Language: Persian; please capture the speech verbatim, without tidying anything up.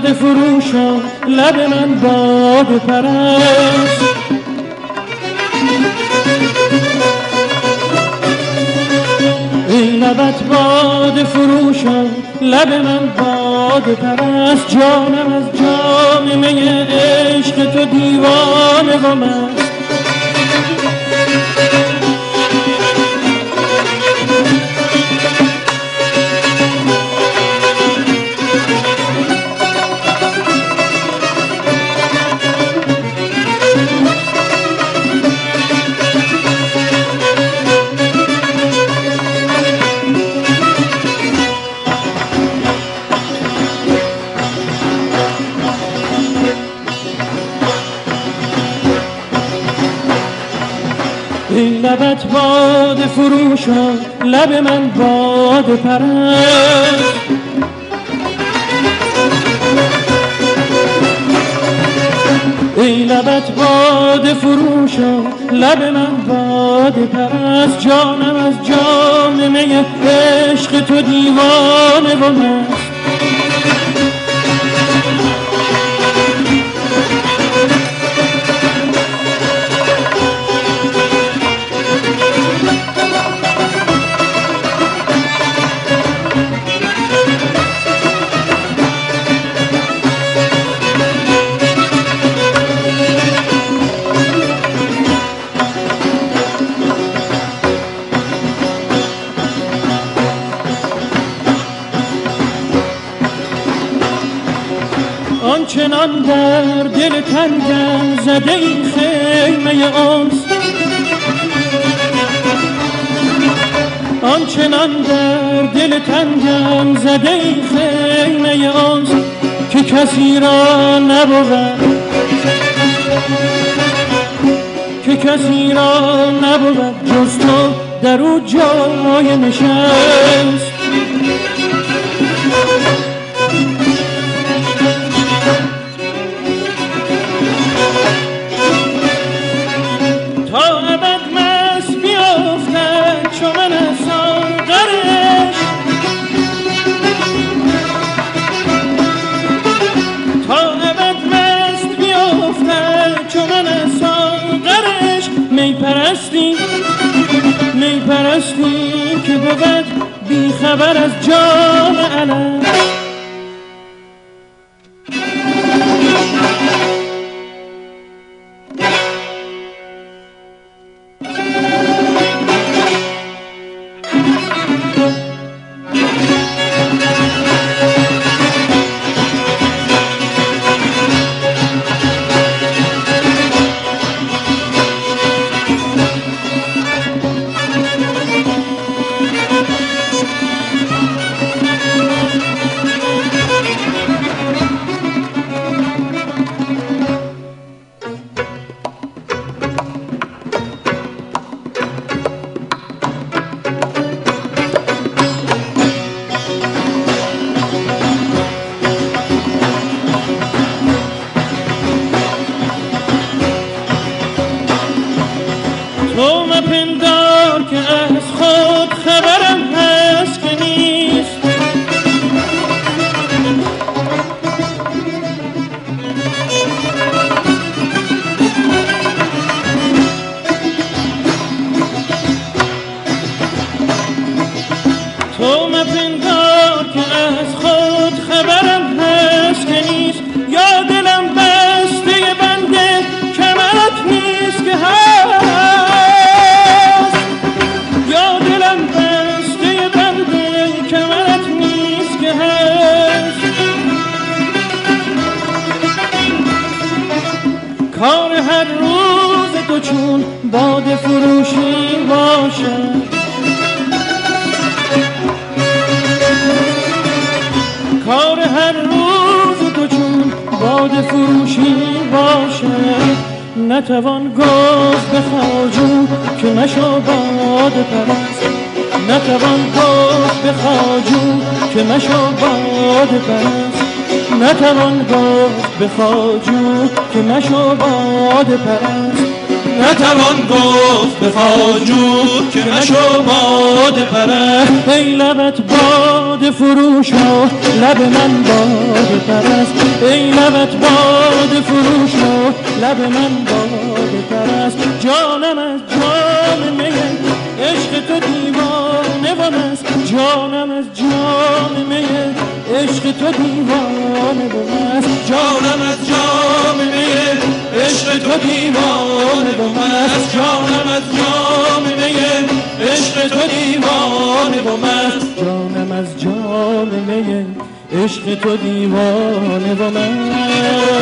باده فروشا لب من باده پرست. ای لبت باده فروشا لب من باده پرست. جانم از جام می عشق تو دیوانه و مست. ای لبت باده فروشا لب من باده پرست. ای لبت باده فروشا لب من باده پرست. جانم از جام می عشق تو دیوانه و مست. آنچنان در دل تنگم زده این خیمه آنس. آنچنان در دل تنگم زده این خیمه آنس که کسی را نبود، که کسی را نبود جز تو در او جای نشست. می پرستی که بود بی خبر از جام علم. تو مپندار که از خود خبرم هست که نیست. تو مپندار که از خود خبرم هست که نیست. یا دلم بسته بنده کمرت نیست که هست. کار هر روز تو چون باده فروشی باشد. کار هر روز تو چون باده فروشی باشد. نتوان گفت به خواجو که مشو باده پرست. نتوان گفت به خواجو که مشو باده پرست. نتوان گفت به خواجو که مشو باده پرست. نتوان گفت به خواجو که نشو باده پرست. ای لبت باده فروش و لب من باده پرست. ای لبت باده فروش و لب من باده پرست. جانم از جام میه عشق تو دیوانه و مست. جانم از جام میه عشق تو دیوانه و مست. جانم از جام میه عشق تو دیوانه و مست. جانم از جام میه عشق تو دیوانه و مست. جانم از جام میه عشق تو دیوانه و مست.